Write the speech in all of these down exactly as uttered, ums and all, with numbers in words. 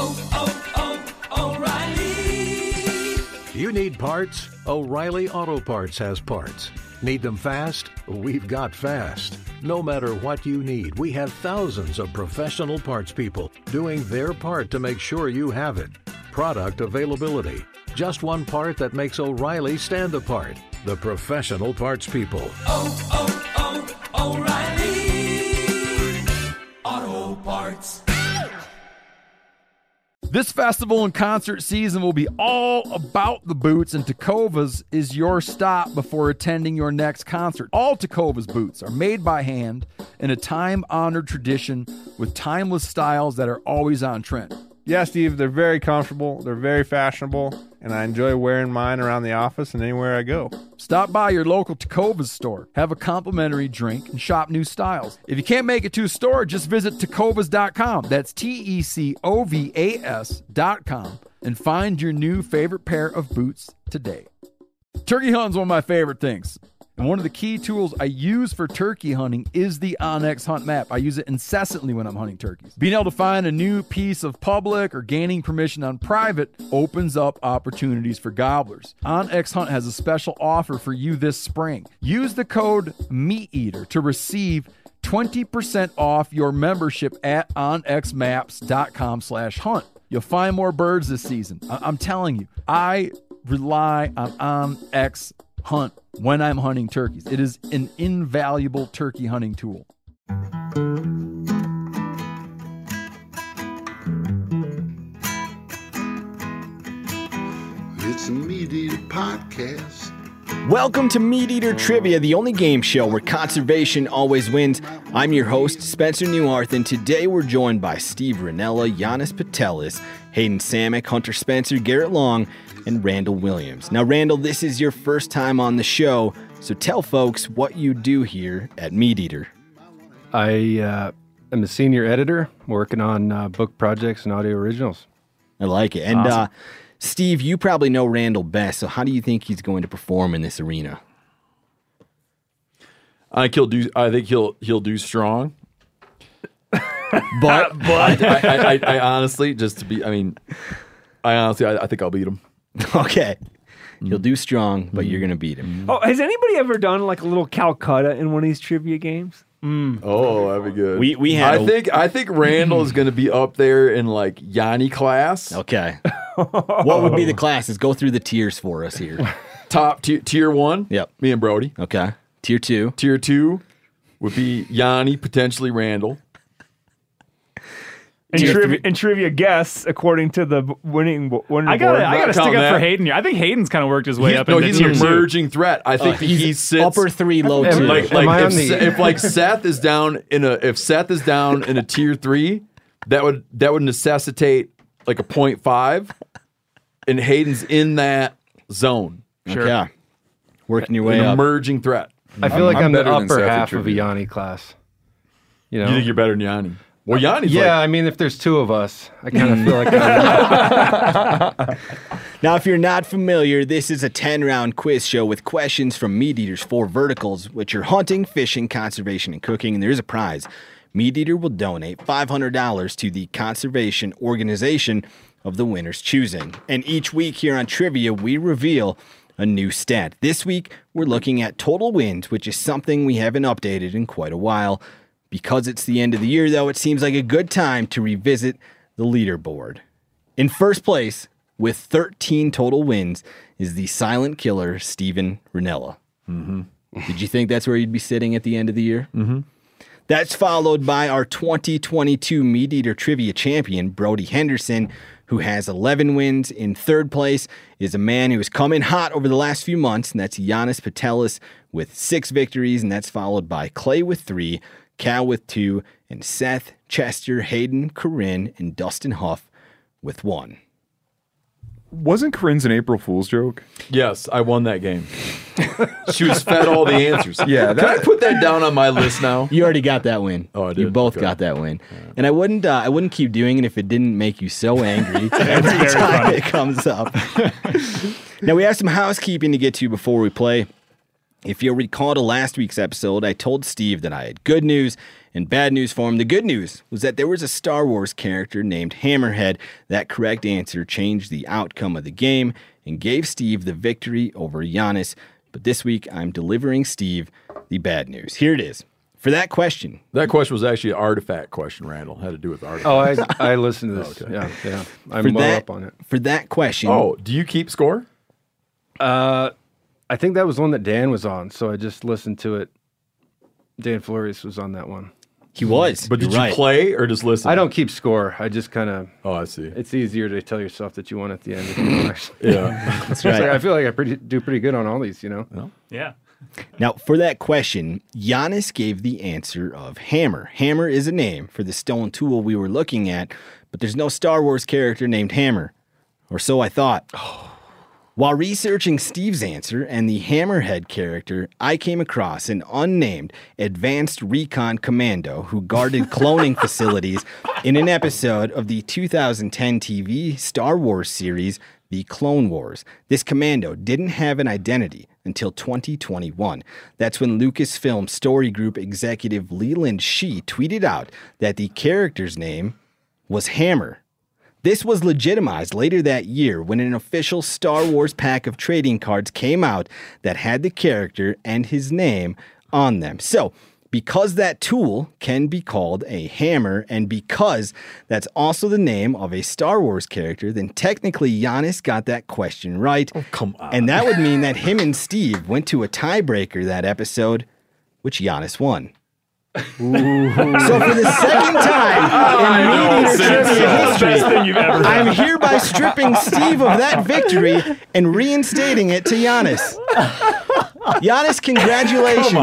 oh, oh, O'Reilly. You need parts? O'Reilly Auto Parts has parts. Need them fast? We've got fast. No matter what you need, we have thousands of professional parts people doing their part to make sure you have it. Product availability. Just one part that makes O'Reilly stand apart. The professional parts people. Oh, oh, oh, O'Reilly Auto Parts. This festival and concert season will be all about the boots, and Tecovas is your stop before attending your next concert. All Tecovas boots are made by hand in a time-honored tradition with timeless styles that are always on trend. Yeah, Steve, they're very comfortable, they're very fashionable, and I enjoy wearing mine around the office and anywhere I go. Stop by your local Tecovas store, have a complimentary drink, and shop new styles. If you can't make it to a store, just visit tecovas dot com. That's T E C O V A S dot com, and find your new favorite pair of boots today. Turkey hunting's one of my favorite things. And one of the key tools I use for turkey hunting is the onX Hunt Map. I use it incessantly when I'm hunting turkeys. Being able to find a new piece of public or gaining permission on private opens up opportunities for gobblers. onX Hunt has a special offer for you this spring. Use the code MeatEater to receive twenty percent off your membership at onx maps dot com slash hunt. You'll find more birds this season. I- I'm telling you, I rely on onX Hunt when I'm hunting turkeys. It is an invaluable turkey hunting tool. It's a Meat Eater podcast. Welcome to Meat Eater Trivia, the only game show where conservation always wins. I'm your host, Spencer Neuharth, and today we're joined by Steve Rinella, Giannis Patelis, Hayden Samick, Hunter Spencer, Garrett Long, and Randall Williams. Now, Randall, this is your first time on the show, so tell folks what you do here at Meat Eater. I uh, am a senior editor working on uh, book projects and audio originals. I like it. And Awesome. uh, Steve, you probably know Randall best, so how do you think he's going to perform in this arena? I think he'll do. I think he'll he'll do strong. But, but I, I, I, I honestly, just to be, I mean, I honestly, I, I think I'll beat him. Okay. He'll do strong, but you're going to beat him. Oh, has anybody ever done like a little Calcutta in one of these trivia games? Mm. Oh, that'd be good. We we had I a- think I think Randall is going to be up there in like Yanni class. Okay. What would be the classes? Go through the tiers for us here. Top tier, tier one. Yep. Me and Brody. Okay. Tier two. Tier two would be Yanni, potentially Randall. And Tier trivia, three- and trivia guests according to the b- winning b- winning I gotta, board. I gotta Count stick up that. for Hayden here. I think Hayden's kind of worked his way He- up no, into he's tier an two. emerging threat. I think Uh, he, he sits upper three, low And two. like, Am like I if, on the- Se- if like Seth is down in a if Seth is down in a tier three, that would that would necessitate like a point five, and Hayden's in that zone. Sure. Yeah. Working your way An up. emerging threat. I feel like I'm I'm, the better than upper Seth at half of a trivia. Yanni class. You know? You think you're better than Yanni? Well, Yanni's yeah, like, I mean, if there's two of us, I kind of feel like I'm... Now, if you're not familiar, this is a ten-round quiz show with questions from Meat Eater's four verticals, which are hunting, fishing, conservation, and cooking, and there is a prize. Meat Eater will donate five hundred dollars to the conservation organization of the winner's choosing. And each week here on Trivia, we reveal a new stat. This week, we're looking at total wins, which is something we haven't updated in quite a while. Because it's the end of the year, though, it seems like a good time to revisit the leaderboard. In first place, with thirteen total wins, is the silent killer, Steven Rinella. Mm-hmm. Did you think that's where you'd be sitting at the end of the year? Mm-hmm. That's followed by our twenty twenty-two Meat Eater Trivia champion, Brody Henderson, who has eleven wins. In third place is a man who has come in hot over the last few months, and that's Giannis Patelis with six victories, and that's followed by Clay with three, Cal with two, and Seth, Chester, Hayden, Corinne, and Dustin Huff with one. Wasn't Corinne's an April Fool's joke? Yes, I won that game. She was fed all the answers. Yeah, Can that- I put that down on my list now? You already got that win. Oh, I You did? both Okay. got that win. And I wouldn't uh, I wouldn't keep doing it if it didn't make you so angry every very time funny. it comes up. Now, we have some housekeeping to get to before we play. If you'll recall to last week's episode, I told Steve that I had good news and bad news for him. The good news was that there was a Star Wars character named Hammerhead. That correct answer changed the outcome of the game and gave Steve the victory over Giannis. But this week, I'm delivering Steve the bad news. Here it is. For that question. That question was actually an artifact question, Randall. Had to do with artifact. Oh, I I listened to this. Oh, okay. Yeah, yeah. I'm for well that, up on it. For that question. Oh, do you keep score? Uh, I think that was one that Dan was on, so I just listened to it. Dan Flores was on that one. He was. But did You're you right. play or just listen? I don't keep score. I just kind of. Oh, I see. It's easier to tell yourself that you won at the end. If you don't actually. Yeah, that's right. Like, I feel like I pretty, do pretty good on all these, you know? No? Yeah. Now, for that question, Giannis gave the answer of Hammer. Hammer is a name for the stone tool we were looking at, but there's no Star Wars character named Hammer. Or so I thought. While researching Steve's answer and the Hammerhead character, I came across an unnamed advanced recon commando who guarded cloning facilities in an episode of the two thousand ten T V Star Wars series, The Clone Wars. This commando didn't have an identity until twenty twenty-one. That's when Lucasfilm Story Group executive Leland Shee tweeted out that the character's name was Hammer. This was legitimized later that year when an official Star Wars pack of trading cards came out that had the character and his name on them. So, because that tool can be called a hammer, and because that's also the name of a Star Wars character, then technically Giannis got that question right. Oh, come on. And that would mean that him and Steve went to a tiebreaker that episode, which Giannis won. So for the second time in Meat Eater trivia history, I'm hereby stripping Steve of that victory and reinstating it to Giannis. Giannis, congratulations.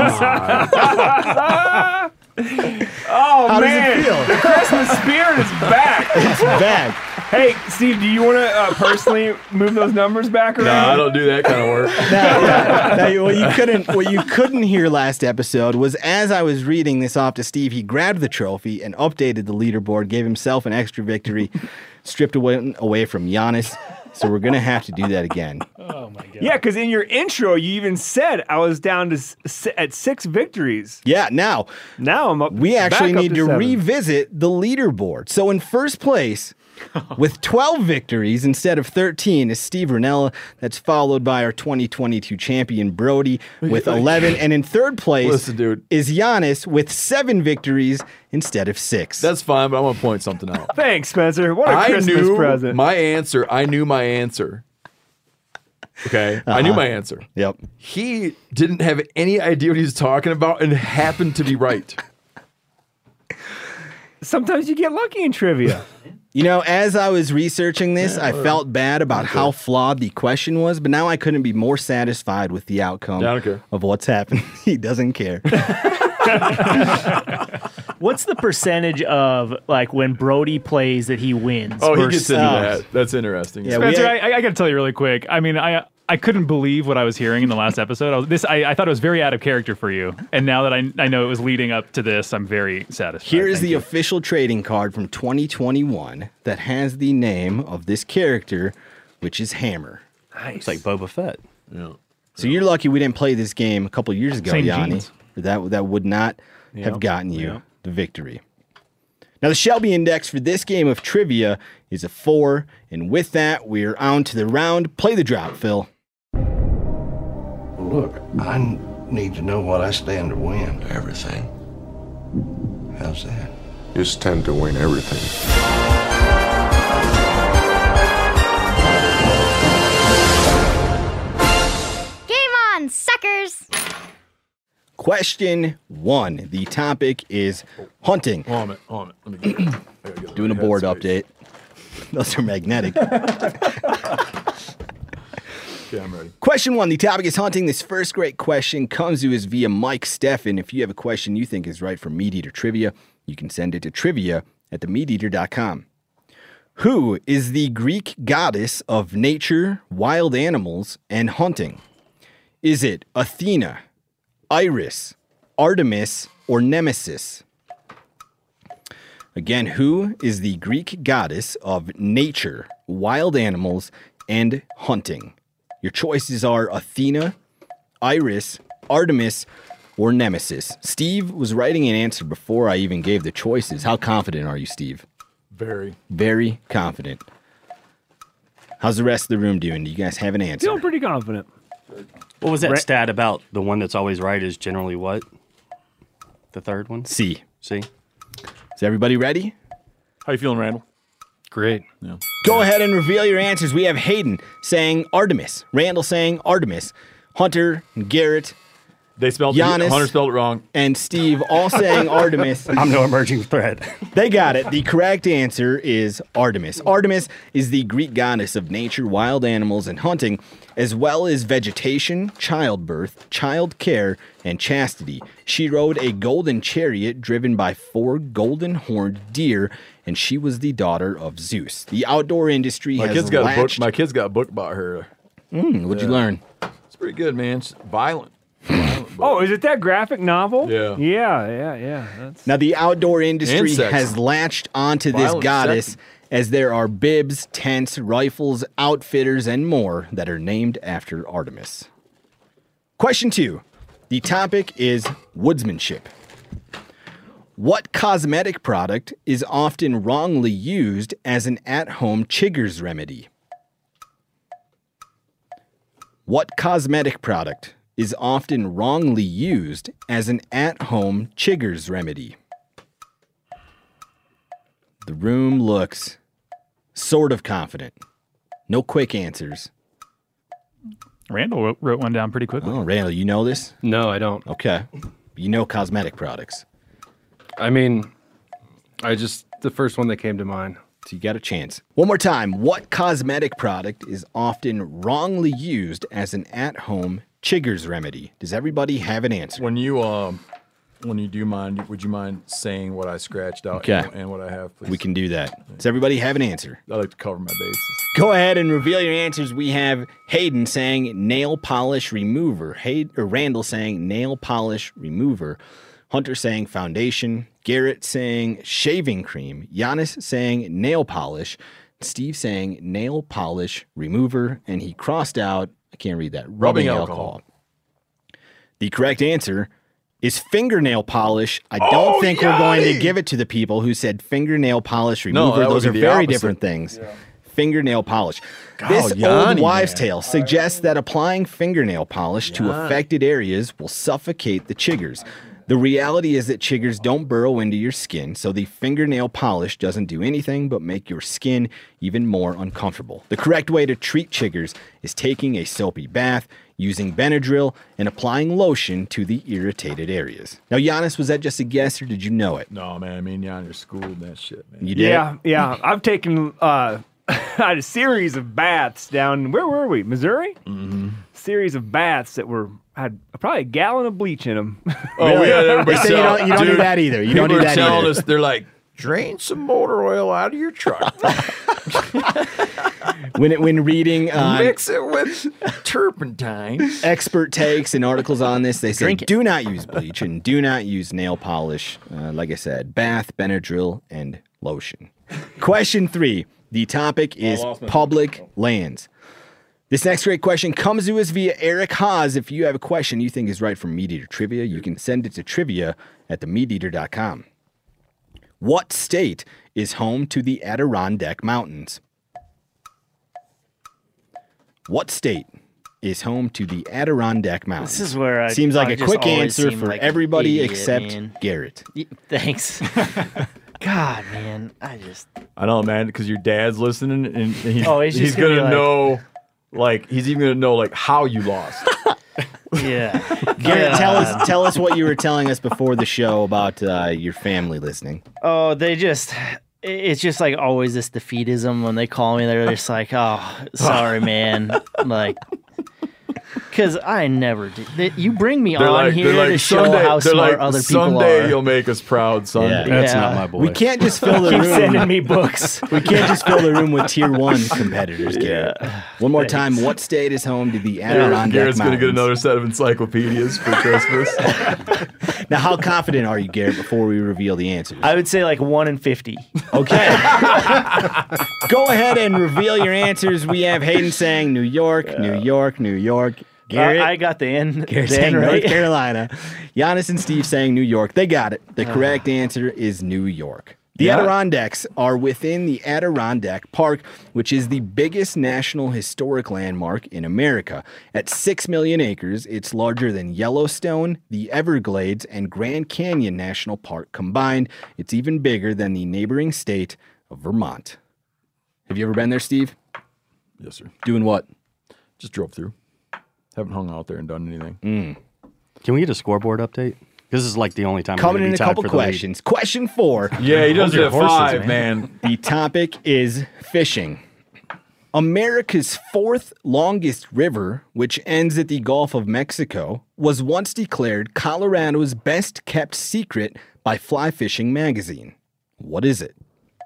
Oh, How man. does it feel? The Christmas spirit is back. It's back. Hey, Steve, do you want to uh, personally move those numbers back around? No, I don't do that kind of work. Now, yeah, now, what you couldn't, what you couldn't hear last episode was as I was reading this off to Steve, he grabbed the trophy and updated the leaderboard, gave himself an extra victory, stripped away, away from Giannis. So we're gonna have to do that again. Oh my god. Yeah, because in your intro, you even said I was down to s- at six victories. Yeah. Now, now I'm up. We actually back up need to, to revisit the leaderboard. So in first place, with twelve victories instead of thirteen, is Steve Ranella. That's followed by our twenty twenty-two champion Brody with eleven, and in third place Listen, dude. is Giannis with seven victories instead of six. That's fine, but I want to point something out. Thanks, Spencer. What a I Christmas knew present. my answer. I knew my answer. Okay, uh-huh. I knew my answer. Yep. He didn't have any idea what he was talking about and happened to be right. Sometimes you get lucky in trivia. You know, as I was researching this, I felt bad about how flawed the question was, but now I couldn't be more satisfied with the outcome Yeah, I don't care. of what's happened. He doesn't care. What's the percentage of like when Brody plays that he wins? Oh, he versus- gets into that. That's interesting. Yeah, we Spencer, had- I, I got to tell you really quick. I mean, I I couldn't believe what I was hearing in the last episode. I was, this I, I thought it was very out of character for you, and now that I I know it was leading up to this, I'm very satisfied. Here is Thank the you. official trading card from twenty twenty-one that has the name of this character, which is Hammer. Nice. It's like Boba Fett. Yeah. So you're lucky we didn't play this game a couple years ago, Same Yanni. genes. That that would not have gotten you the victory. Now the Shelby Index for this game of trivia is a four, and with that, we're on to the round. Play the drop, Phil. Look, I n- need to know what I stand to win. Everything. How's that? You stand to win everything. Game on, suckers! Question one. The topic is hunting. Hold on a minute. Hold on a minute. Let me get it. I gotta get Doing a my board headspace. update. Those are magnetic. Yeah, I'm ready. Question one. The topic is hunting. This first great question comes to us via Mike Steffen. If you have a question you think is right for Meat Eater Trivia, you can send it to trivia at the meat eater dot com. Who is the Greek goddess of nature, wild animals, and hunting? Is it Athena, Iris, Artemis, or Nemesis? Again, who is the Greek goddess of nature, wild animals, and hunting? Your choices are Athena, Iris, Artemis or Nemesis? Steve was writing an answer before I even gave the choices. How confident are you, Steve? Very. Very confident. How's the rest of the room doing? Do you guys have an answer? Feeling pretty confident. What was that Ra- stat about the one that's always right is generally what? The third one? C. C. Is everybody ready? How you feeling, Randall? Great. Yeah. Go ahead and reveal your answers. We have Hayden saying Artemis, Randall saying Artemis, Hunter, Garrett, They spelled Giannis, Hunter spelled it wrong. and Steve all saying Artemis. I'm no emerging threat. They got it. The correct answer is Artemis. Artemis is the Greek goddess of nature, wild animals, and hunting, as well as vegetation, childbirth, child care, and chastity. She rode a golden chariot driven by four golden-horned deer, and she was the daughter of Zeus. The outdoor industry My has kids got a book. latched... My kids got a book about her. Mm, what'd you Yeah. learn? It's pretty good, man. It's violent. Oh, is it that graphic novel? Yeah. Yeah, yeah, yeah. That's... Now, the outdoor industry And sexy. has latched onto this Violent, goddess sexy. as there are bibs, tents, rifles, outfitters, and more that are named after Artemis. Question two. The topic is woodsmanship. What cosmetic product is often wrongly used as an at-home chigger's remedy? What cosmetic product is often wrongly used as an at-home chigger's remedy? The room looks sort of confident. No quick answers. Randall wrote, wrote one down pretty quickly. Oh, Randall, you know this? No, I don't. Okay. You know cosmetic products. I mean, I just, the first one that came to mind. So you got a chance. One more time. What cosmetic product is often wrongly used as an at-home chigger's remedy? Does everybody have an answer? When you um, when you do mind, would you mind saying what I scratched out Okay. and, and what I have, please? We can do that. Does everybody have an answer? I like to cover my bases. Go ahead and reveal your answers. We have Hayden saying nail polish remover. Hay- or Randall saying nail polish remover. Hunter saying foundation. Garrett saying shaving cream. Giannis saying nail polish. Steve saying nail polish remover. And he crossed out, I can't read that, rubbing, Rubbing alcohol. alcohol. The correct answer is fingernail polish. I don't Oh, think we're going to yay! give it to the people who said fingernail polish No, remover. that would Those be are the very opposite. different things. Fingernail polish. God, This Yanni, old wives' man. tale suggests that applying fingernail polish to Yanni. affected areas will suffocate the chiggers. The reality is that chiggers don't burrow into your skin, so the fingernail polish doesn't do anything but make your skin even more uncomfortable. The correct way to treat chiggers is taking a soapy bath, using Benadryl, and applying lotion to the irritated areas. Now, Giannis, was that just a guess or did you know it? No, man. I mean, you're schooled in that shit, man. You did? Yeah, yeah. I've taken uh, I had a series of baths down. Where were we? Missouri. Mm-hmm. Series of baths that were had probably a gallon of bleach in them. Oh, we had everybody They say you tell- don't- you don't do dude, that either. You people don't do are that telling either. us, they're like, drain some motor oil out of your truck. When it, when reading uh, Mix it with turpentine. expert takes and articles on this, they say Drink it. do not use bleach and do not use nail polish. Uh, like I said, bath, Benadryl, and lotion. Question three. The topic is lost my- public lands. This next great question comes to us via Eric Haas. If you have a question you think is right for Meat Eater Trivia, you can send it to trivia at the meat eater dot com. What state is home to the Adirondack Mountains? What state is home to the Adirondack Mountains? This is where I seems like I a just quick always answer seem for like an everybody idiot, except man. Garrett. Y- Thanks. God, man, I just I know, man, because your dad's listening, and he's, Oh, he's just he's gonna gonna, be like- know, like, he's even gonna know, like, how you lost. yeah. Garrett, God. tell us tell us what you were telling us before the show about uh, your family listening. Oh, they just. It's just like always this defeatism when they call me. They're just like, "Oh, sorry, man." Like, because I never do. They, you bring me They're on like, here they're like, to show someday, how they're smart like, other people someday are. you'll make us proud, son. Yeah. That's Yeah. not my boy. We can't just fill the Keep room. sending me books. We can't just fill the room with tier one competitors, Garrett. One more Thanks. time, what state is home to the Garrett- Adirondack Garrett's Mountains? gonna get another set of encyclopedias for Christmas. Now, how confident are you, Garrett, before we reveal the answers? I would say like one in fifty. Okay. Go ahead and reveal your answers. We have Hayden saying New York, New York, New York. Garrett, I got the end. Garrett the saying end right. North Carolina. Giannis and Steve saying New York. They got it. The correct answer is New York. The Yeah. Adirondacks are within the Adirondack Park, which is the biggest national historic landmark in America. At six million acres, it's larger than Yellowstone, the Everglades, and Grand Canyon National Park combined. It's even bigger than the neighboring state of Vermont. Have you ever been there, Steve? Yes, sir. Doing what? Just drove through. Haven't hung out there and done anything. Mm. Can we get a scoreboard update? This is like the only time. Coming we're in gonna a be tied couple for the lead. questions. Question four. Yeah, he does Hold your it at horses, five, man. man. The topic is fishing. America's fourth longest river, which ends at the Gulf of Mexico, was once declared Colorado's best kept secret by Fly Fishing magazine. What is it?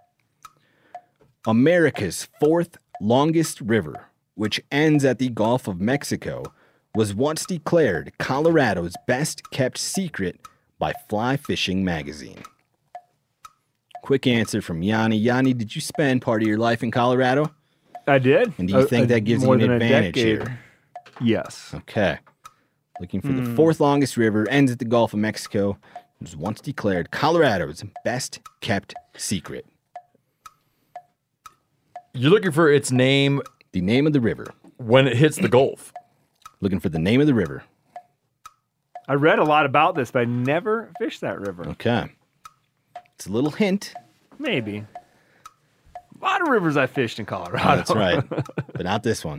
America's fourth longest river, which ends at the Gulf of Mexico, was once declared Colorado's best kept secret by Fly Fishing magazine. Quick answer from Yanni. Yanni, did you spend part of your life in Colorado? I did. And do you Uh, think uh, that gives you more an than a advantage decade. here? Yes. Okay. Looking for the Hmm. fourth longest river, ends at the Gulf of Mexico, was once declared Colorado's best kept secret. You're looking for its name. The name of the river. When it hits the Gulf. Looking for the name of the river. I read a lot about this, but I never fished that river. Okay. It's a little hint. Maybe. A lot of rivers I fished in Colorado. Oh, that's right. But not this one.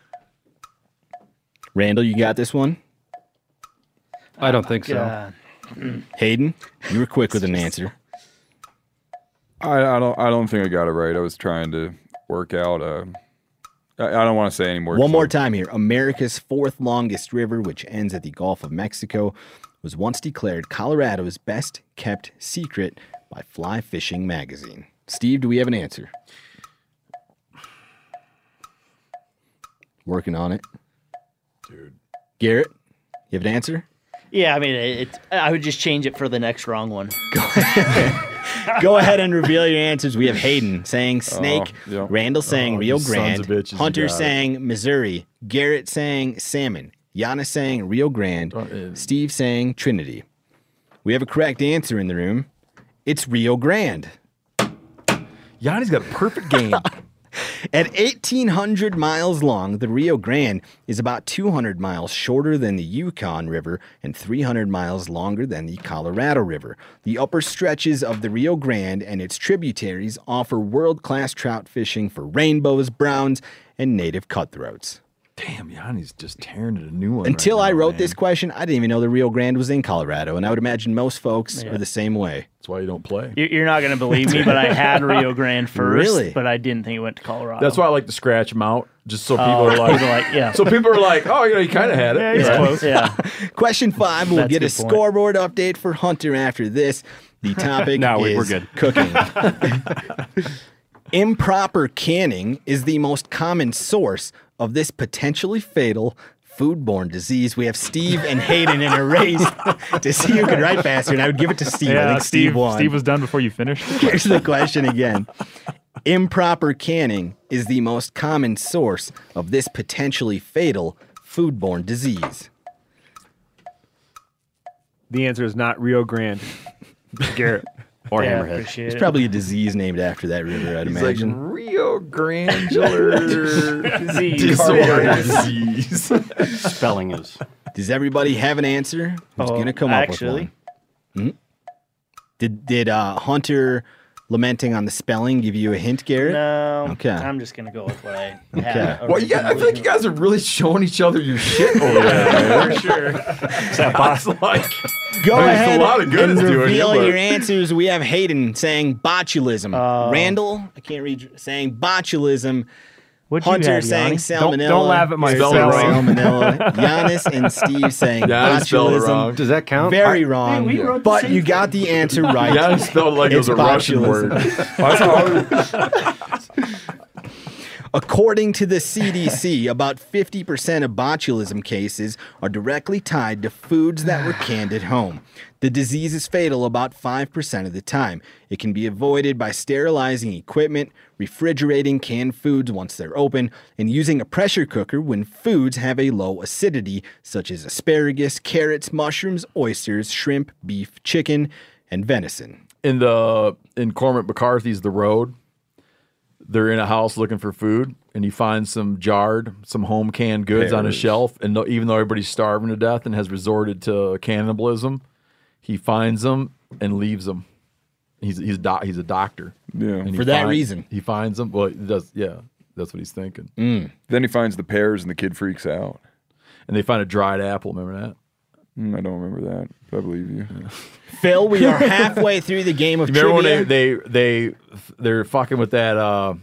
Randall, you got this one? I don't think so. God. Hayden, you were quick with an answer. I, I don't. I don't think I got it right. I was trying to work out. Uh, I, I don't want to say any more. One more time here. America's fourth longest river, which ends at the Gulf of Mexico, was once declared Colorado's best kept secret by Fly Fishing magazine. Steve, do we have an answer? Working on it. Dude. Garrett, you have an answer? Yeah, I mean, it, it, I would just change it for the next wrong one. Go ahead and reveal your answers. We have Hayden saying Snake, Oh, yeah. Randall saying Oh, Rio you sons Grande, of bitches, you Hunter got it. saying Missouri, Garrett saying Salmon, Giannis saying Rio Grande, uh, Steve saying Trinity. We have a correct answer in the room. It's Rio Grande. Yanni's got a perfect game. At eighteen hundred miles long, the Rio Grande is about two hundred miles shorter than the Yukon River and three hundred miles longer than the Colorado River. The upper stretches of the Rio Grande and its tributaries offer world-class trout fishing for rainbows, browns, and native cutthroats. Damn, Yanni's just tearing it a new one. Until right I now, wrote man. this question, I didn't even know the Rio Grande was in Colorado, and I would imagine most folks Yeah. are the same way. That's why you don't play. You- You're not going to believe me, but I had Rio Grande first. Really? But I didn't think it went to Colorado. That's why I like to scratch them out, just so people Oh, are like, people are like, yeah. So people are like, oh, you know, you kind of had it. Yeah, he's Yeah. close. Yeah. Question five, we'll That's get a a good point. scoreboard update for Hunter after this. The topic No, we- is we're good. cooking. Improper canning is the most common source of this potentially fatal foodborne disease. We have Steve and Hayden in a race to see who can write faster, and I would give it to Steve. I Yeah, think Steve, Steve, won. Steve was done before you finished. Here's the question again. Improper canning is the most common source of this potentially fatal foodborne disease. The answer is not Rio Grande. Garrett. Or Yeah, Hammerhead. appreciate There's it. probably a disease named after that river, I'd He's imagine. like Rio Grandular Disease. disease. Spelling is. Does everybody have an answer? Who's Oh, going to come up actually. with one? Hmm? Did did uh, Hunter lamenting on the spelling give you a hint, Garrett? No. Okay. I'm just going to go with what I Okay. had. Well, you got, I feel like you guys are really showing each other your shit over there. For sure. Is that possible? Like, Go I mean, it's ahead a lot of good and it's doing reveal it, but- your answers. We have Hayden saying botulism. Oh. Randall, I can't read, saying botulism. What'd you Hunter have, saying Yanni? salmonella. Don't- don't laugh at my Garrett spelling. saying Salmonella. Giannis and Steve saying Yanni spelled it botulism. wrong. Does that count? Very I- wrong. Hey, we wrote the but same you got the answer right. Yanni spelled it like it was It's a Russian botulism. word. That's how I- According to the C D C, about fifty percent of botulism cases are directly tied to foods that were canned at home. The disease is fatal about five percent of the time. It can be avoided by sterilizing equipment, refrigerating canned foods once they're open, and using a pressure cooker when foods have a low acidity, such as asparagus, carrots, mushrooms, oysters, shrimp, beef, chicken, and venison. In the in Cormac McCarthy's The Road, they're in a house looking for food, and he finds some jarred, some home canned goods on a Pears. shelf. And no, even though everybody's starving to death and has resorted to cannibalism, he finds them and leaves them. He's he's doc, he's a doctor. Yeah, And he For that find- reason. he finds them. Well, he does. Yeah, that's what he's thinking. Mm. Then he finds the pears and the kid freaks out. And they find a dried apple. Remember that? Mm, I don't remember that. But I believe you. Phil, we are halfway through the game of You remember trivia. when they, they they they're fucking with that uh,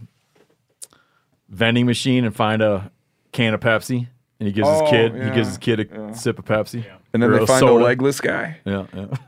vending machine and find a can of Pepsi, and he gives Oh, his kid yeah, he gives his kid a yeah. sip of Pepsi, And then Or they a find soda. a legless guy. Yeah,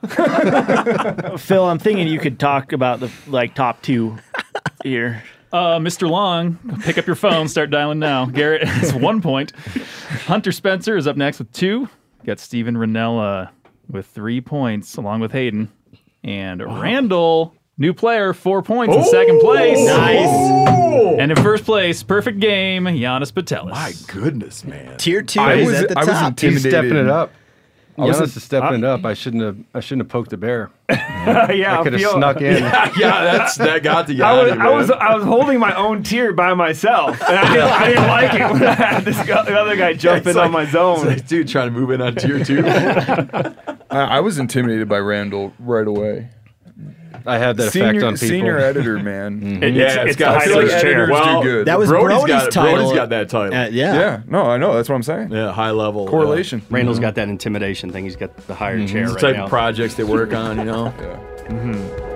yeah. Phil, I'm thinking you could talk about the like top two here. Uh, Mister Long, pick up your phone, start dialing now. Garrett has one point. Hunter Spencer is up next with two. Got Steven Ranella with three points, along with Hayden. And Randall, new player, four points in second place. Nice. And in first place, perfect game, Giannis Patelis. My goodness, man. Tier two I is was- at the I was top. He's intimidated. stepping it up. I was Giannis a- is stepping it up. I shouldn't have. I shouldn't have poked a bear. yeah, I could have feel- snuck in. yeah, that's that got the I was, Yanni, I was man. I was holding my own tier by myself, and I didn't, I didn't like it when I had this go- the other guy jump It's in like- on my it's zone. like, dude, trying to move in on tier two. I, I was intimidated by Randall right away. I had that Senior, effect on people. senior editor, man. It- yeah, it's, it's it's got- the I feel height of like his chair. editors Well, do good. That was Brody's Brody's got it. title. Brody's got that title. Uh, yeah. yeah, no, I know. That's what I'm saying. Yeah, high level Correlation. Randall's got that intimidation thing. He's got the higher Uh, chair the right type now. of projects they work on, you know. Yeah.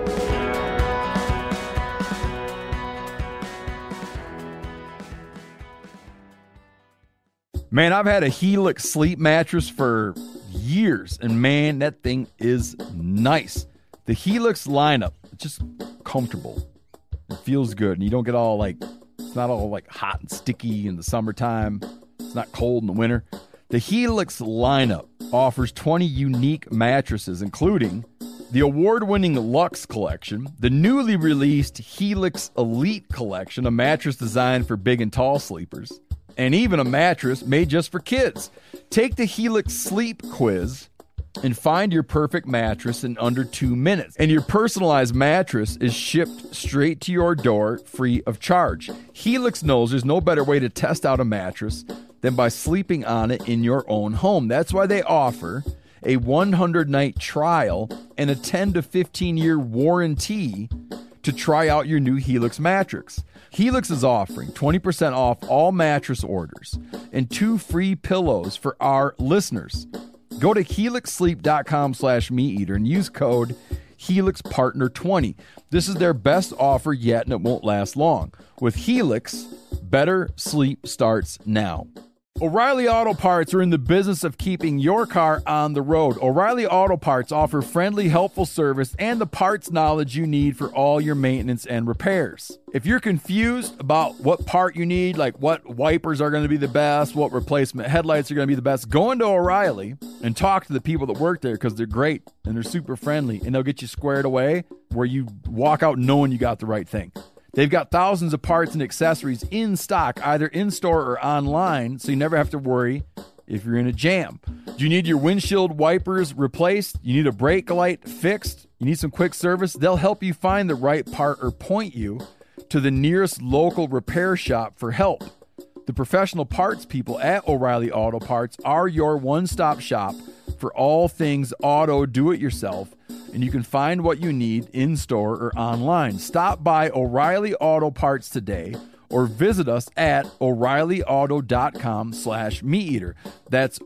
Man, I've had a Helix sleep mattress for years, and man, that thing is nice. The Helix lineup, it's just comfortable. It feels good, and you don't get all like, it's not all like hot and sticky in the summertime. It's not cold in the winter. The Helix lineup offers twenty unique mattresses, including the award-winning Luxe Collection, the newly released Helix Elite Collection, a mattress designed for big and tall sleepers, and even a mattress made just for kids. Take the Helix Sleep Quiz and find your perfect mattress in under two minutes. And your personalized mattress is shipped straight to your door free of charge. Helix knows there's no better way to test out a mattress than by sleeping on it in your own home. That's why they offer a one hundred night trial and a ten to fifteen year warranty to try out your new Helix mattress. Helix is offering twenty percent off all mattress orders and two free pillows for our listeners. Go to helix sleep dot com slash meat eater and use code Helix Partner twenty. This is their best offer yet, and it won't last long. With Helix, better sleep starts now. O'Reilly Auto Parts are in the business of keeping your car on the road. O'Reilly Auto Parts offer friendly, helpful service and the parts knowledge you need for all your maintenance and repairs. If you're confused about what part you need, like what wipers are going to be the best, what replacement headlights are going to be the best, go into O'Reilly and talk to the people that work there, because they're great and they're super friendly, and they'll get you squared away where you walk out knowing you got the right thing. They've got thousands of parts and accessories in stock, either in-store or online, so you never have to worry if you're in a jam. Do you need your windshield wipers replaced? You need a brake light fixed? You need some quick service? They'll help you find the right part or point you to the nearest local repair shop for help. The professional parts people at O'Reilly Auto Parts are your one-stop shop for all things auto do-it-yourself, and you can find what you need in-store or online. Stop by O'Reilly Auto Parts today or visit us at o'reillyauto.com slash meat eater. That's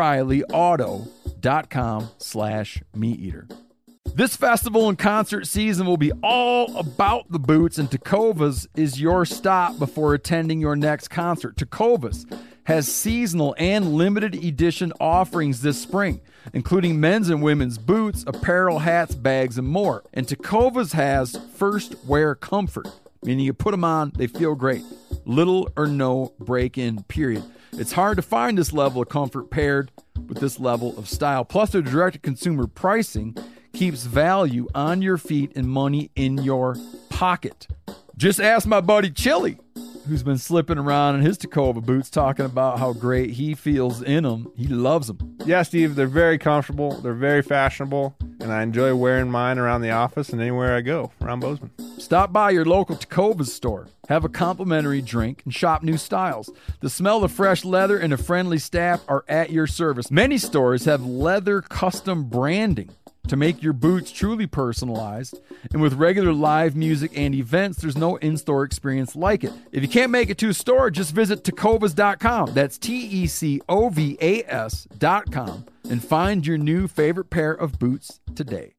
o'reillyauto.com slash meat eater. This festival and concert season will be all about the boots, and Tecovas is your stop before attending your next concert. Tecovas has seasonal and limited edition offerings this spring, including men's and women's boots, apparel, hats, bags, and more. And Tecovas has first wear comfort, meaning you put them on, they feel great. little or no break-in period. It's hard to find this level of comfort paired with this level of style. Plus, their direct-to-consumer pricing keeps value on your feet and money in your pocket. Just ask my buddy Chili, who's been slipping around in his Tacova boots, talking about how great he feels in them. He loves them. Yeah, Steve, they're very comfortable. They're very fashionable, and I enjoy wearing mine around the office and anywhere I go around Bozeman. Stop by your local Tacova store, have a complimentary drink, and shop new styles. The smell of fresh leather and a friendly staff are at your service. Many stores have leather custom branding to make your boots truly personalized. And with regular live music and events, there's no in-store experience like it. If you can't make it to a store, just visit tecovas dot com. That's T E C O V A S dot com and find your new favorite pair of boots today.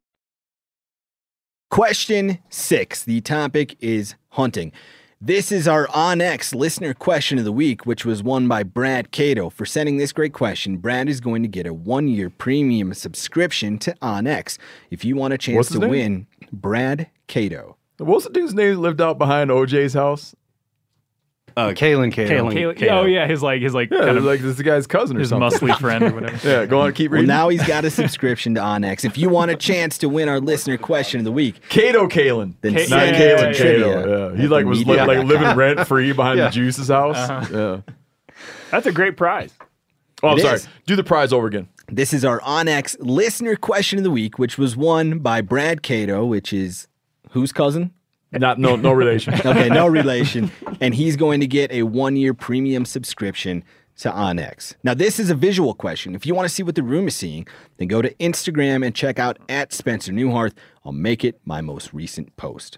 Question six. The topic is hunting. This is our OnX listener question of the week, which was won by Brad Cato. For sending this great question, Brad is going to get a one-year premium subscription to OnX. If you want a chance What's his to name? win, Brad Cato. What's the dude's name that lived out behind O J's house? Uh, Kalen Cato. Kalen- Kalen- oh yeah, his like his like Yeah, kind of like this guy's cousin or his something. muscly friend or whatever. Yeah, go on, keep Well, reading. now he's got a subscription to OnX. If you want a chance to win our listener question of the week, Cato Kalen, then Not send Kalen it to trivia Cato. Yeah, he at like was li- media like dot com. living rent free behind Yeah. the Juice's house. Uh-huh. Yeah. That's a great prize. Oh, I'm It sorry. is. Do the prize over again. This is our OnX listener question of the week, which was won by Brad Cato, which is whose cousin? Not no no relation. Okay, no relation. And he's going to get a one-year premium subscription to OnX. Now, this is a visual question. If you want to see what the room is seeing, then go to Instagram and check out at Spencer Newhart. I'll make it my most recent post.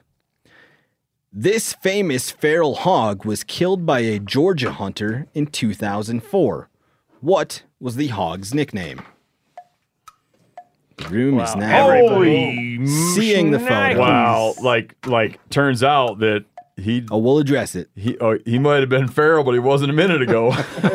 This famous feral hog was killed by a Georgia hunter in two thousand four. What was the hog's nickname? The room is now Holy seeing the photo. Wow, like like turns out that he Oh, we'll address it. he oh, he might have been feral, but he wasn't a minute ago.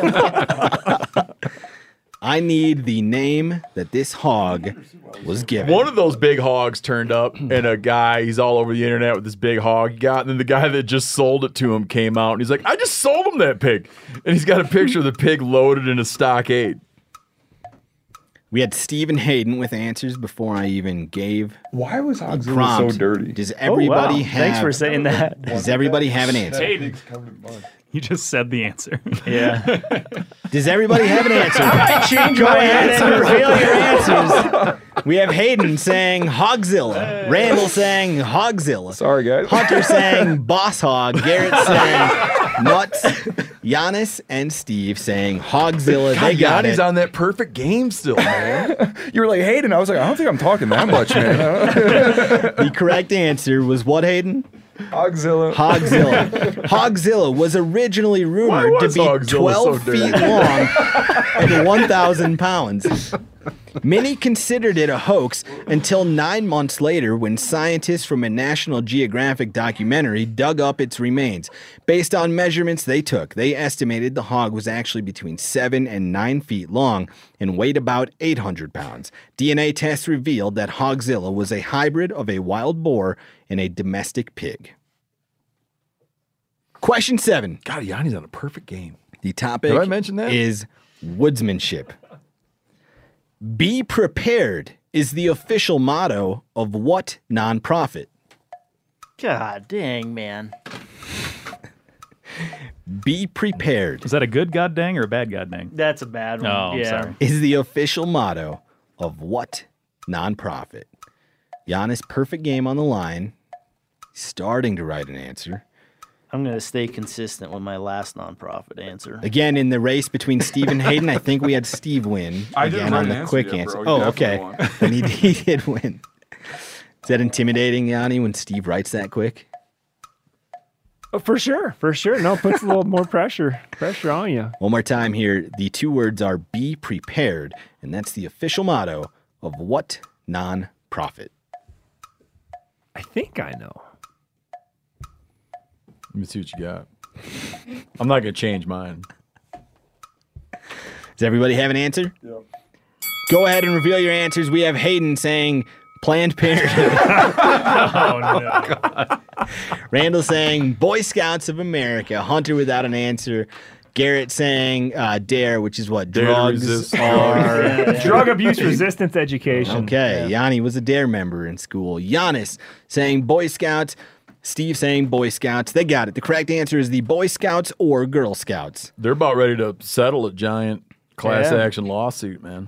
I need the name that this hog was given. One of those big hogs turned up, and a guy, he's all over the internet with this big hog he got, and then the guy that just sold it to him came out, and he's like, I just sold him that pig. And he's got a picture of the pig loaded in a stockade. We had Stephen Hayden with answers before I even gave Why was a Hogzilla prompt. so dirty? Does everybody Oh, wow. have? Thanks for saying that. Does everybody have an answer? Hayden, you just said the answer. Yeah. Does everybody have an answer? I change Go my ahead and answer. reveal your answers. We have Hayden saying Hogzilla, Randall saying Hogzilla, Sorry, guys. Hunter saying Boss Hog, Garrett saying Nuts, Giannis and Steve saying Hogzilla. They got Yanni's it. on that perfect game still, man. You were like Hayden. I was like, I don't think I'm talking that much, man. The correct answer was what, Hayden? Hogzilla. Hogzilla. Hogzilla was originally rumored to was be Hogzilla twelve so dirty? feet long and one thousand pounds. Many considered it a hoax until nine months later when scientists from a National Geographic documentary dug up its remains. Based on measurements they took, they estimated the hog was actually between seven and nine feet long and weighed about eight hundred pounds. D N A tests revealed that Hogzilla was a hybrid of a wild boar and a domestic pig. Question seven. God, Yanni's on a perfect game. The topic Did I mention that? is woodsmanship. Be prepared is the official motto of what nonprofit? God dang, man. Be prepared Is that a good god dang or a bad god dang? That's a bad one. Oh, I'm yeah. sorry. is the official motto of what nonprofit? Giannis, perfect game on the line. Starting to write an answer. I'm going to stay consistent with my last nonprofit answer. Again, in the race between Steve and Hayden, I think we had Steve win. I didn't again write on an the answer quick yet, answer. bro. You Oh, okay. definitely won. Then he, he did win. Is that intimidating, Yanni, when Steve writes that quick? Oh, for sure, for sure. No, it puts a little more pressure, pressure on you. One more time here. The two words are be prepared, and that's the official motto of what non-profit? I think I know. Let me see what you got. I'm not going to change mine. Does everybody have an answer? Yep. Go ahead and reveal your answers. We have Hayden saying Planned Parenthood. Oh no! Randall saying Boy Scouts of America. Hunter without an answer. Garrett saying uh, DARE, which is what? Dare to Drugs resist. are... Drug abuse resistance education. Okay, Yanni was a DARE member in school. Giannis saying Boy Scouts. Steve saying Boy Scouts. They got it. The correct answer is the Boy Scouts or Girl Scouts. They're about ready to settle a giant class Yeah. action lawsuit, man.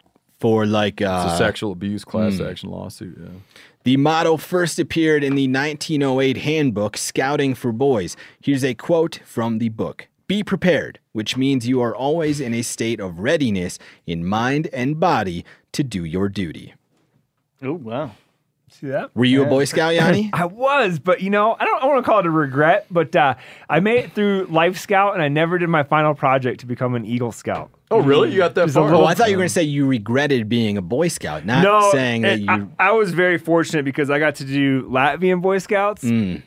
For like... Uh, It's a sexual abuse class hmm. action lawsuit, yeah. The motto first appeared in the nineteen oh eight handbook, Scouting for Boys. Here's a quote from the book. Be prepared, which means you are always in a state of readiness in mind and body to do your duty. Oh, wow. See that? Were you a Boy Scout, Yanni? I was, but you know, I don't I want to call it a regret, but uh, I made it through Life Scout and I never did my final project to become an Eagle Scout. Oh, really? You got that Just a far? little- Oh, I thought you were going to say you regretted being a Boy Scout, not no, saying that and you... I, I was very fortunate because I got to do Latvian Boy Scouts, Mm.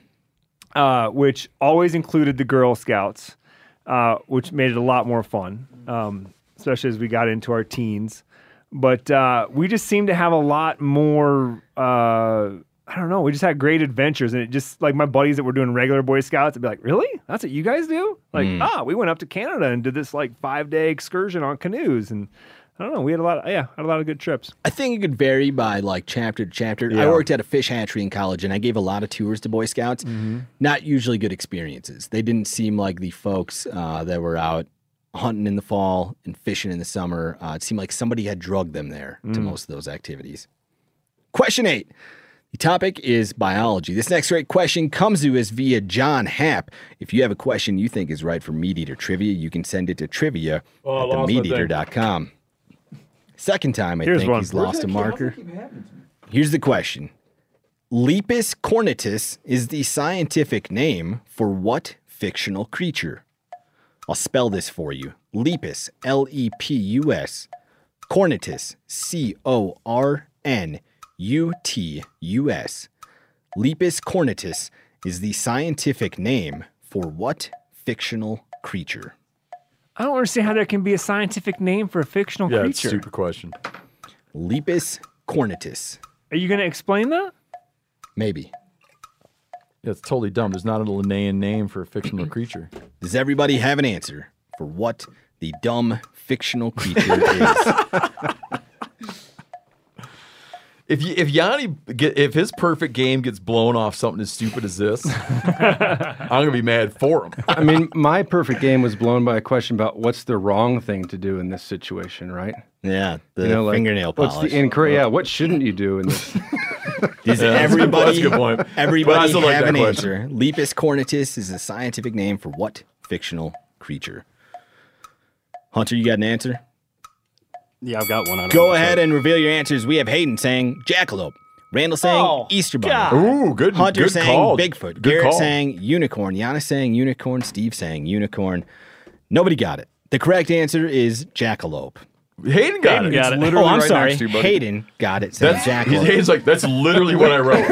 uh, which always included the Girl Scouts, uh, which made it a lot more fun, um, especially as we got into our teens. But uh, we just seemed to have a lot more. Uh, I don't know. We just had great adventures, and it just like my buddies that were doing regular Boy Scouts, I'd be like, "Really? That's what you guys do?" Like, Mm. ah, we went up to Canada and did this like five day excursion on canoes, and I don't know. We had a lot. Of, yeah, had a lot of good trips. I think it could vary by like chapter to chapter. Yeah. I worked at a fish hatchery in college, and I gave a lot of tours to Boy Scouts. Mm-hmm. Not usually good experiences. They didn't seem like the folks uh, that were out hunting in the fall and fishing in the summer. Uh, it seemed like somebody had drugged them there to Mm. most of those activities. Question eight. The topic is biology. This next great question comes to us via John Happ. If you have a question you think is right for Meat Eater Trivia, you can send it to trivia Oh, I at lost my the meat eater thing. dot com. Second time, I Here's think one. he's Where's lost a that- marker. Here's the question. Lepus cornutus is the scientific name for what fictional creature? I'll spell this for you. Lepus, L E P U S. Cornutus, C O R N U T U S. Lepus cornutus is the scientific name for what fictional creature? I don't understand how there can be a scientific name for a fictional Yeah, it's a creature. stupid question. Lepus cornutus. Are you going to explain that? Maybe. Yeah, it's totally dumb. There's not a Linnaean name for a fictional creature. Does everybody have an answer for what the dumb fictional creature is? If you, if Yanni get if his perfect game gets blown off something as stupid as this, I'm gonna be mad for him. I mean, my perfect game was blown by a question about what's the wrong thing to do in this situation, right? Yeah, the You know, like, fingernail What's polish. the incorrect? Yeah, what shouldn't you do in this? Does Yeah, that's a good- everybody, that's a good point. But I everybody still like have that an question. answer? Lepus cornutus is a scientific name for what fictional creature? Hunter, you got an answer? Yeah, I've got one. I don't Go know. ahead and reveal your answers. We have Hayden saying jackalope. Randall saying Oh, Easter bunny. God. Ooh, good. Hunter good saying call. Bigfoot. Good Garrett call. saying unicorn. Giannis saying unicorn. Steve saying unicorn. Nobody got it. The correct answer is jackalope. Hayden got Hayden it. got It's it. literally Oh, I'm right sorry. next to you, buddy. Hayden got it. Saying That's jackalope. Hayden's like that's literally what I wrote.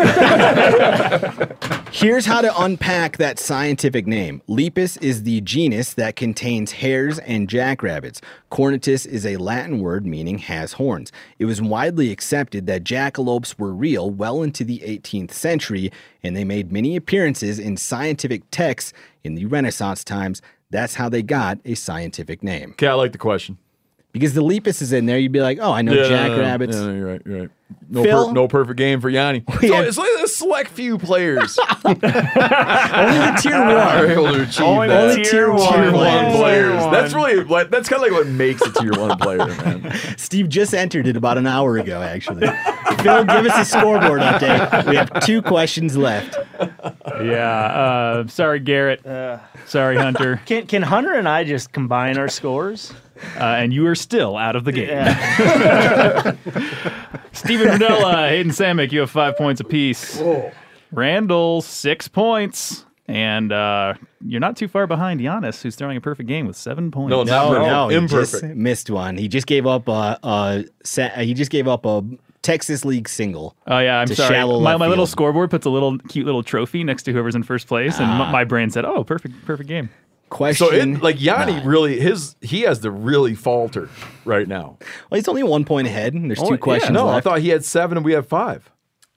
Here's how to unpack that scientific name. Lepus is the genus that contains hares and jackrabbits. Cornutus is a Latin word meaning has horns. It was widely accepted that jackalopes were real well into the eighteenth century, and they made many appearances in scientific texts in the Renaissance times. That's how they got a scientific name. Okay, I like the question. Because the lepus is in there, you'd be like, oh, I know Yeah, jackrabbits. Yeah, you're right. You're right. No, Phil? per, no perfect game for Yanni. We So had- it's like a select few players. Only the tier are one. able to achieve Only that. the tier tier one one players. players. Tier That's one. really like that's kind of like what makes a tier one player, man. Steve just entered it about an hour ago, actually. Phil, give us a scoreboard update. We have two questions left. Yeah. Uh, sorry, Garrett. Sorry, Hunter. Can can Hunter and I just combine our scores? Uh, and you are still out of the game. Yeah. Steven Rudella, Hayden Samick, you have five points apiece. Whoa. Randall, six points. And uh, you're not too far behind Giannis, who's throwing a perfect game with seven points. No, No, No, no, he imperfect. just missed one. He just gave up a, a sa- he just gave up a Texas League single. Oh yeah, I'm to sorry. shallow My, left my little field. scoreboard puts a little cute little trophy next to whoever's in first place, and m- Ah. my brain said, "Oh, perfect, perfect game." Question. So it like Yanni nine. really his he has to really falter right now. Well, he's only one point ahead. There's Oh, two questions yeah, no, left. I thought he had seven and we have five.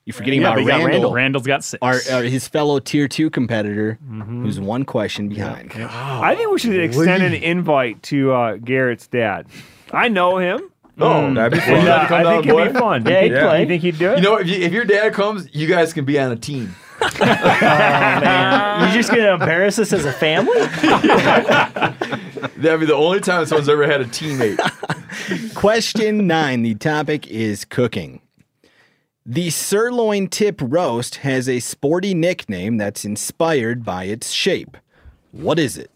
You're forgetting Yeah, about we got Randall. Randall. Randall's got six. Our, our- his fellow tier two competitor, who's one question behind. I think we should extend an invite to uh, Garrett's dad. I know him. Oh, that'd be fun. And, uh, Come I down, think it'd boy. be fun. Yeah, he'd You play. think he'd do it? You know, if, you, if your dad comes, you guys can be on a team. Oh, man. You just going to embarrass us as a family? That'd be the only time someone's ever had a teammate. Question nine. The topic is cooking. The sirloin tip roast has a sporty nickname that's inspired by its shape. What is it?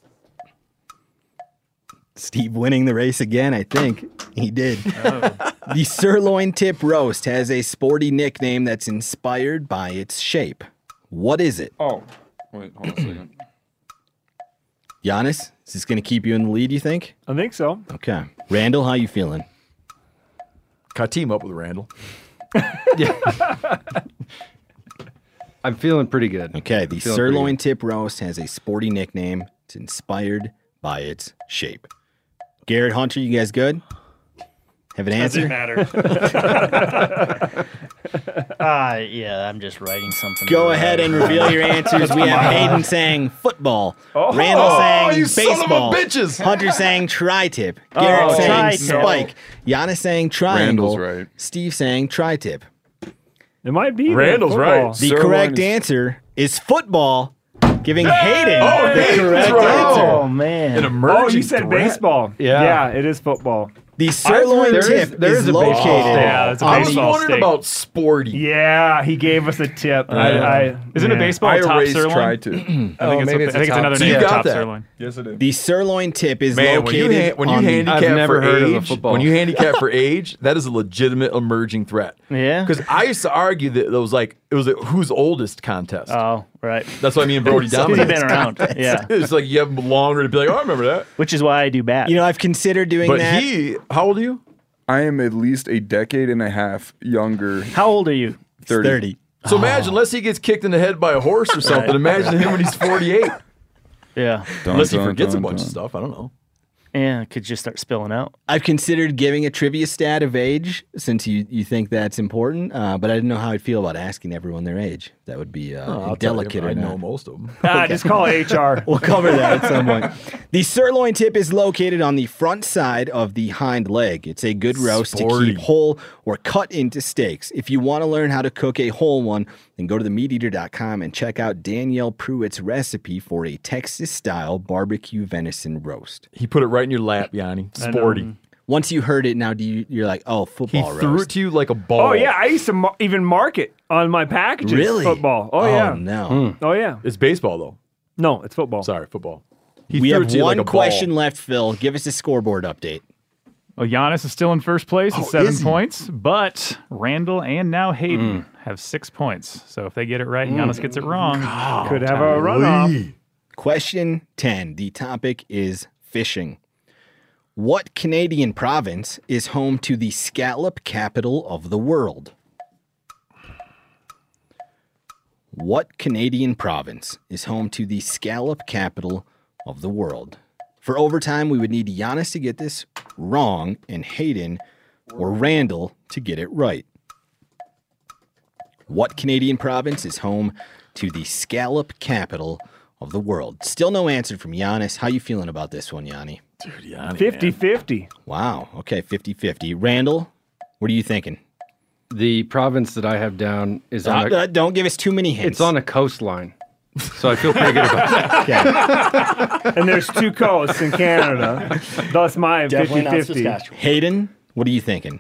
Steve winning the race again, I think. He did. The sirloin tip roast has a sporty nickname that's inspired by its shape. What is it? Oh, wait, hold on a second. Giannis, is this going to keep you in the lead, you think? I think so. Okay. Randall, how you feeling? Can I team up with Randall? I'm feeling pretty good. Okay, the Feeling sirloin tip roast has a sporty nickname. It's inspired by its shape. Garrett, Hunter, you guys good? Have an answer? matter. uh, yeah, I'm just writing something. Go down. ahead and reveal your answers. We have Hayden saying football, Oh. Randall Oh, saying you son of a baseball, bitches. Hunter saying tri-tip, Garrett Oh, saying tri-tip. spike, Giannis saying triangle, Randall's right. Steve saying tri-tip. It might be. Randall's the right. football. The Sirloin correct is- answer is football, giving Hayden Oh, the Hayden's correct right. answer. Oh, man. An emerging Oh, you said threat. baseball. Yeah. Yeah, it is football. The sirloin there is- tip there is, is a baseball located. steak. Yeah, it's a I was baseball wondering steak. about sporty. Yeah, he gave us a tip. I, I, Isn't yeah. it baseball I top erased sirloin? try to. I think, Oh, it's, maybe a- it's I a think it's top- another So name you for got top that. sirloin. Yes, it is. The sirloin tip is Man, when you, located ha- when you on the- handicap I've never for heard of a age, football. when you handicap for age, that is a legitimate emerging threat. Yeah. Because I used to argue that it was like it was a who's oldest contest. Oh, right. That's why me and Brody Because you've dominated. been around. Yeah. It's like you have longer to be like, oh, I remember that. Which is why I do bat. You know, I've considered doing But that. he, how old are you? I am at least a decade and a half younger. How old are you? thirty. thirty. So imagine, unless he gets kicked in the head by a horse or something. Imagine him when he's forty-eight. Yeah. Dun, Unless he dun, forgets dun, a bunch dun. of stuff. I don't know. Yeah, it could just start spilling out. I've considered giving a trivia stat of age since you, you think that's important, uh, but I didn't know how I'd feel about asking everyone their age. That would be uh, Oh, I'll tell you, delicate. I or know not. most of them. Ah, just call H R. We'll cover that at some point. The sirloin tip is located on the front side of the hind leg. It's a good roast Sporty. to keep whole or cut into steaks. If you want to learn how to cook a whole one, then go to the meat eater dot com and check out Danielle Pruitt's recipe for a Texas-style barbecue venison roast. He put it right in your lap, Yanni. Sporty. Once you heard it, now do you, you're like, oh, He football threw roast. it to you like a ball. Oh yeah, I used to mar- even mark it on my packages. Really? Football. Oh, Oh, yeah. no. Oh yeah. It's baseball though. No, it's football. Sorry, football. He We threw have it to you one like a question ball. left, Phil. Give us a scoreboard update. Well, Giannis is still in first place Oh, with seven is he? points, but Randall and now Hayden have six points. So if they get it right and Giannis gets it wrong, Could have a runoff. Question ten. The topic is fishing. What Canadian province is home to the scallop capital of the world? What Canadian province is home to the scallop capital of the world? For overtime, we would need Giannis to get this wrong and Hayden or Randall to get it right. What Canadian province is home to the scallop capital of the world? Still no answer from Giannis. How you feeling about this one, Yanni? Dude, Yanni, fifty-fifty. Wow. Okay, fifty-fifty. Randall, what are you thinking? The province that I have down is on Uh, a, uh, don't give us too many hints. it's on a coastline. So I feel pretty good about that. And there's two coasts in Canada. Thus my fifty-fifty. Hayden, what are you thinking?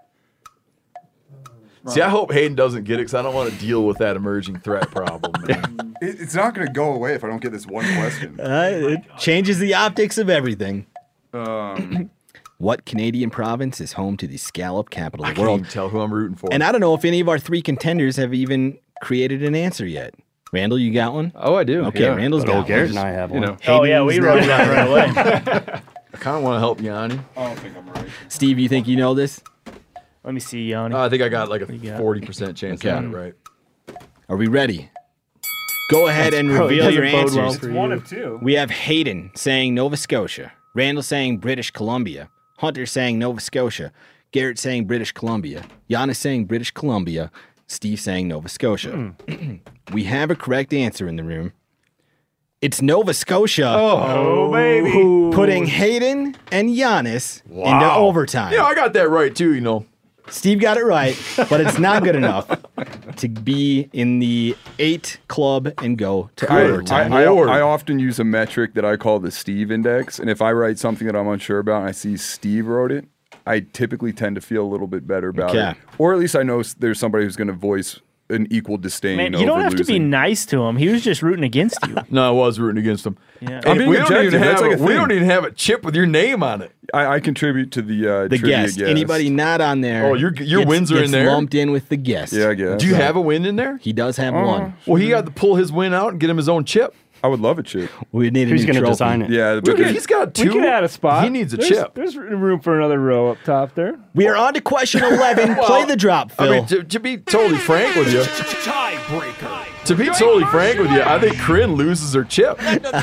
See, I hope Hayden doesn't get it because I don't want to deal with that emerging threat problem. Man. It, it's not going to go away if I don't get this one question. Uh, it changes the optics of everything. Um, What Canadian province is home to the scallop capital I of the can't world? even tell who I'm rooting for. And I don't know if any of our three contenders have even created an answer yet. Randall, you got one? Oh, I do. Okay, yeah. Randall's But got old Garrett one. and I have You one. know. Oh, yeah, we Hayden's wrote not- it out right away. I kind of want to help Yanni. I don't think I'm right. Steve, you think you know this? Let me see, Yanni. Uh, I think I got like a got? forty percent chance Okay. to get it right. Are we ready? Go ahead and probably reveal your doesn't bode well answers. for It's one of two. We have Hayden saying Nova Scotia, Randall saying British Columbia, Hunter saying Nova Scotia, Garrett saying British Columbia, Giannis saying British Columbia, Steve saying Nova Scotia. We have a correct answer in the room. It's Nova Scotia. Oh, baby. Putting Hayden and Giannis Wow. into overtime. Yeah, I got that right too, you know. Steve got it right, but it's not good enough to be in the eight club and go to I, overtime. I, I, I often use a metric that I call the Steve index, and if I write something that I'm unsure about and I see Steve wrote it, I typically tend to feel a little bit better about Okay. it. Or at least I know s- there's somebody who's going to voice an equal disdain Man, over you don't have to be losing. nice to him. He was just rooting against you. No, I was rooting against him. Yeah. And I'm being we don't objective. even That's have like a, a we thing. don't even have a chip with your name on it. I, I contribute to the uh, the trivia guest. guess. Anybody not on there? Oh, your- your gets- wins are in gets there? lumped in with the guest. Yeah, I guess. Do you have a win in there? He does have Oh. one. Well, he got to pull his win out and get him his own chip. I would love a chip. We need a Who's new going to trophy. design it? Yeah, but Look, then- he's got two. We could add a spot. He needs a there's, chip. There's room for another row up top there. We are on to question eleven. Play the drop, Phil. I mean, to, to be totally frank with you, Tiebreaker. to be totally frank with you, I think Corinne loses her chip.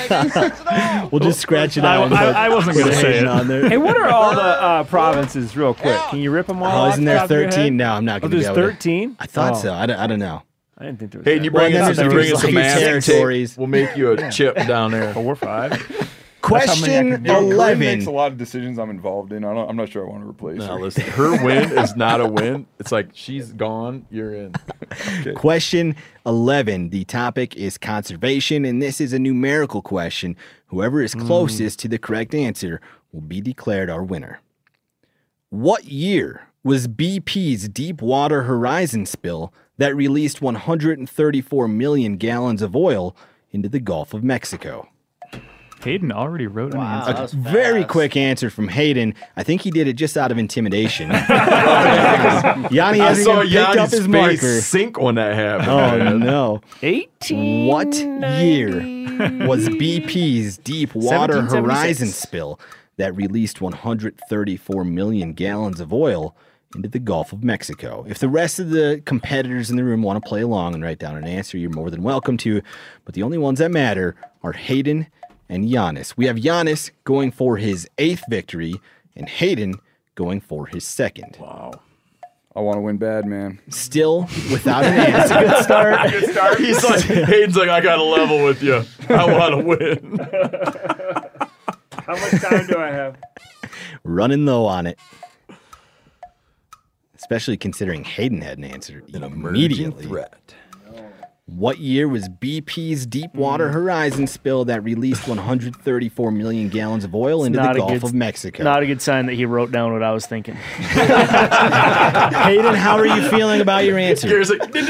we'll just scratch it I, out. and I, put- I wasn't put going to say Hayden it. on there. Hey, what are all the uh, provinces, real quick? Can you rip them all Oh, off isn't the there top of your head? thirteen? No, I'm not Oh, going to there's go there. thirteen? I thought Oh, so. I don't, I don't know. I didn't think there was Hey, that. you Well, bring then us, there's you bring us like some masking territories. tape. We'll make you a chip down there. Four or five. Question You know, Corinne eleven. makes a lot of decisions I'm involved in. I don't, I'm not sure I want to replace No, her. listen, her win is not a win. It's like she's gone, you're in. Question eleven. The topic is conservation, and this is a numerical question. Whoever is closest to the correct answer will be declared our winner. What year was B P's Deepwater Horizon spill that released one hundred thirty-four million gallons of oil into the Gulf of Mexico? Hayden already wrote an Wow, answer. that was A very fast. quick answer from Hayden. I think he did it just out of intimidation. Yanni I hasn't saw even picked up Yanni's his face marker. sink when that happened. Oh man. no. eighteen. What year was B P's Deepwater seventeen seventy-six. Horizon spill that released one hundred thirty-four million gallons of oil into the Gulf of Mexico? If the rest of the competitors in the room want to play along and write down an answer, you're more than welcome to. But the only ones that matter are Hayden and Giannis. We have Giannis going for his eighth victory and Hayden going for his second. Wow. I want to win bad, man. Still without an answer. Good start. Good start. He's like, Hayden's like, I got a level with you. I want to win. How much time do I have? Running low on it. Especially considering Hayden had an answer An emerging immediately. threat. What year was B P's Deepwater Horizon spill that released one hundred thirty-four million gallons of oil into the not a Gulf good- of Mexico? Not a good sign that he wrote down what I was thinking. Hayden, how are you feeling about your answer? Gary's like, Don't do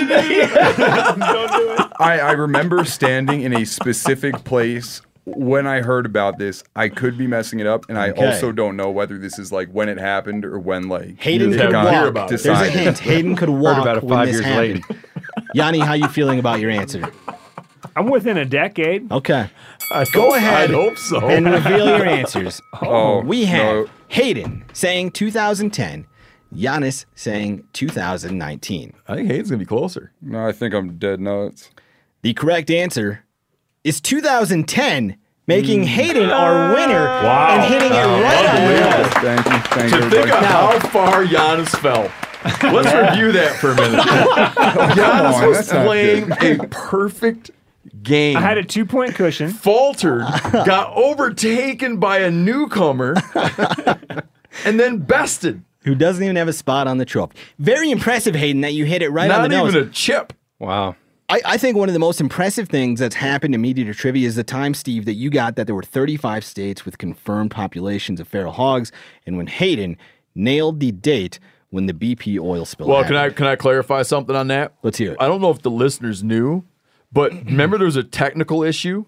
it. I, I remember standing in a specific place when I heard about this. I could be messing it up, and I Okay. also don't know whether this is like when it happened or when like Hayden it could got hear walk. about it. There's a decided. hint. Hayden could walk about it when five this years happened. Yanni, how you feeling about your answer? I'm within a decade. Okay. I Go hope- ahead I hope so. and reveal your answers. Oh, We have no. Hayden saying two thousand ten, Giannis saying two thousand nineteen. I think Hayden's going to be closer. No, I think I'm dead nuts. The correct answer is two thousand ten, making Hayden our winner Wow. and hitting it right on the Yes, nose. thank you, thank To you, think everybody. of how far Giannis fell. Let's review that for a minute. Giannis on, was that's not playing a perfect game. I had a two point cushion. faltered, got overtaken by a newcomer, and then bested. Who doesn't even have a spot on the trophy. Very impressive, Hayden, that you hit it right Not on the nose. even a chip. Wow. I, I think one of the most impressive things that's happened to Meat Eater Trivia is the time, Steve, that you got that there were thirty-five states with confirmed populations of feral hogs, and when Hayden nailed the date when the B P oil spill Well, happened. can I can I clarify something on that? Let's hear it. I don't know if the listeners knew, but remember there was a technical issue,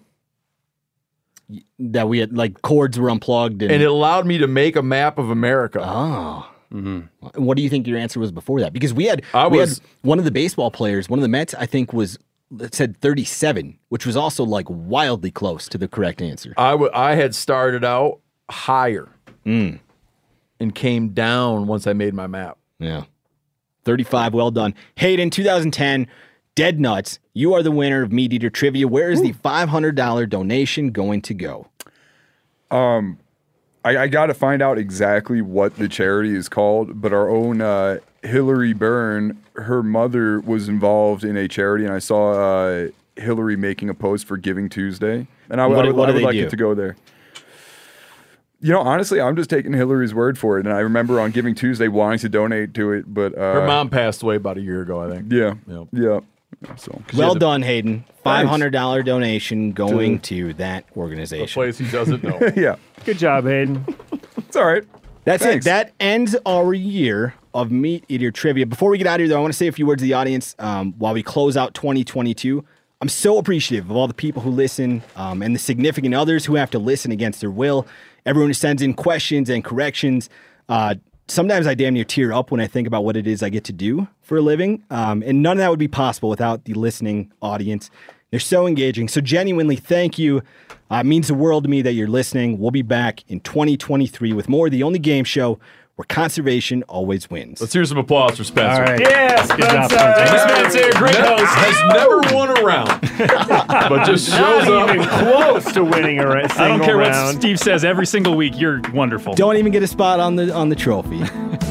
That we had, like, cords were unplugged. And, and it allowed me to make a map of America. Oh. What do you think your answer was before that? Because we had, I we was- had one of the baseball players, one of the Mets, I think, was it said thirty-seven, which was also like wildly close to the correct answer. I w- I had started out higher Mm. and came down once I made my map. Yeah. thirty-five, well done. Hayden, two thousand ten, Dead Nuts. You are the winner of Meat Eater Trivia. Where is the five hundred dollars donation going to go? Um, I, I got to find out exactly what the charity is called, but our own uh, Hillary Byrne, her mother was involved in a charity, and I saw uh, Hillary making a post for Giving Tuesday, and I, What- I would, what I do would they like do? it to go there. You know, honestly, I'm just taking Hillary's word for it, and I remember on Giving Tuesday wanting to donate to it, but uh, Her mom passed away about a year ago, I think. Yeah, Yep. yeah. So Well done, Hayden. five hundred dollars donation going to that organization. A place he doesn't know. Yeah. Good job, Hayden. It's all right. That's Thanks. it. That ends our year of Meat Eater Trivia. Before we get out of here, though, I want to say a few words to the audience um, while we close out twenty twenty-two. I'm so appreciative of all the people who listen um, and the significant others who have to listen against their will. Everyone who sends in questions and corrections. Uh, sometimes I damn near tear up when I think about what it is I get to do for a living. Um, and none of that would be possible without the listening audience. They're so engaging. So genuinely, thank you. Uh, it means the world to me that you're listening. We'll be back in twenty twenty-three with more of the only game show where conservation always wins. Let's hear some applause for Spencer. All right. Yeah, Good job, Spencer. Spencer. Great host. Has never won a round, but just shows Not up. even close to winning a ra- single I don't care round. what Steve says every single week. You're wonderful. Don't even get a spot on the on the trophy.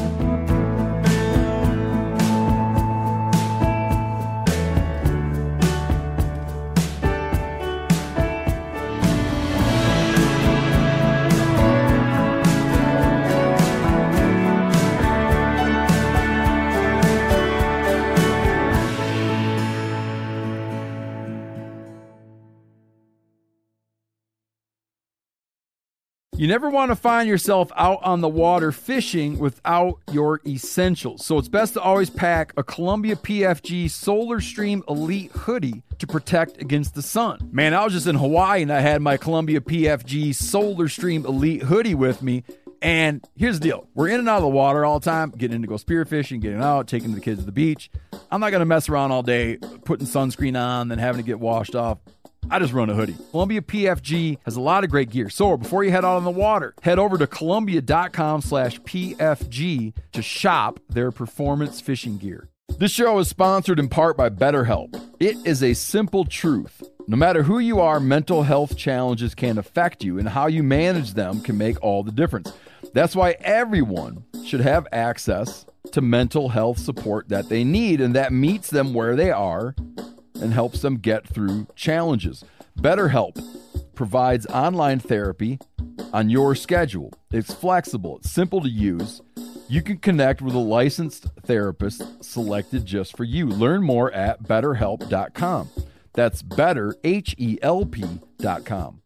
You never want to find yourself out on the water fishing without your essentials. So it's best to always pack a Columbia P F G Solar Stream Elite hoodie to protect against the sun. Man, I was just in Hawaii and I had my Columbia P F G Solar Stream Elite hoodie with me. And here's the deal. We're in and out of the water all the time, getting in to go spearfishing, getting out, taking the kids to the beach. I'm not going to mess around all day putting sunscreen on, then having to get washed off. I just run a hoodie. Columbia P F G has a lot of great gear. So before you head out on the water, head over to Columbia.com slash PFG to shop their performance fishing gear. This show is sponsored in part by BetterHelp. It is a simple truth. No matter who you are, mental health challenges can affect you, and how you manage them can make all the difference. That's why everyone should have access to mental health support that they need and that meets them where they are and helps them get through challenges. BetterHelp provides online therapy on your schedule. It's flexible, it's simple to use. You can connect with a licensed therapist selected just for you. Learn more at better help dot com. That's better, H E L P dot com.